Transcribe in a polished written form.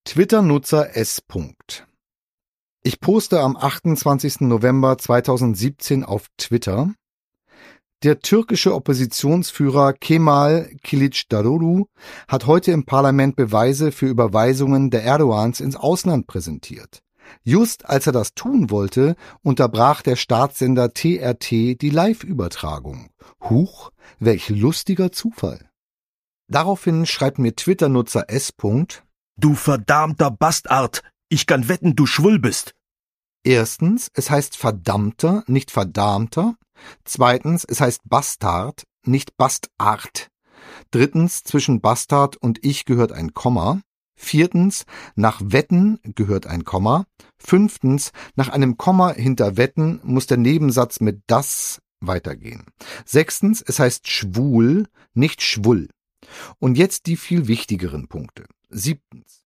Twitter-Nutzer S. Ich poste am 28. November 2017 auf Twitter: Der türkische Oppositionsführer Kemal Kılıçdaroğlu hat heute im Parlament Beweise für Überweisungen der Erdogans ins Ausland präsentiert. Just als er das tun wollte, unterbrach der Staatssender TRT die Live-Übertragung. Huch, welch lustiger Zufall. Daraufhin schreibt mir Twitter-Nutzer S. Du verdammter Bastard! Ich kann wetten, du schwul bist! Erstens, es heißt verdammter, nicht verdammter. Zweitens, es heißt Bastard, nicht Bastard. Drittens, zwischen Bastard und ich gehört ein Komma. Viertens, nach Wetten gehört ein Komma. Fünftens, nach einem Komma hinter Wetten muss der Nebensatz mit das weitergehen. Sechstens, es heißt schwul, nicht schwull. Und jetzt die viel wichtigeren Punkte. Siebtens,